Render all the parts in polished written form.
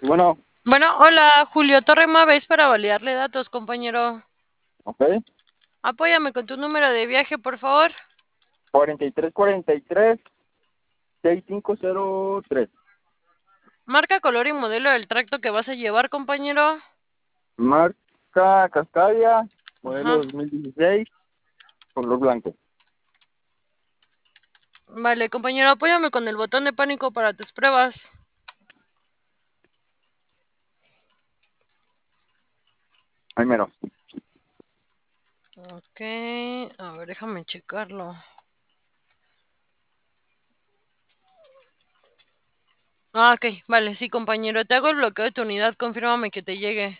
Bueno, Bueno, hola, Julio Torre Maves para validarle datos, compañero. ok. Apóyame con tu número de viaje, por favor. 4343 6503. Marca, color y modelo del tracto que vas a llevar, compañero. Marca Cascadia, modelo Ajá. 2016, color blanco. Vale, compañero, apóyame con el botón de pánico para tus pruebas. Ahí mero. Ok, a ver, déjame checarlo. Ok, vale, sí, compañero, te hago el bloqueo de tu unidad, confírmame que te llegue.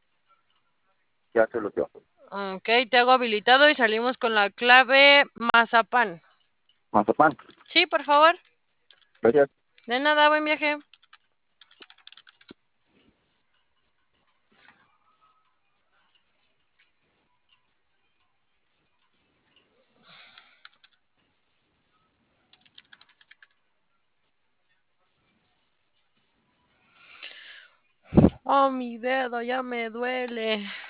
Ya se lo dio. Ok, te hago habilitado y salimos con la clave Mazapán. Mazapán. Sí, por favor. Gracias. De nada, buen viaje. Oh, mi dedo ya me duele.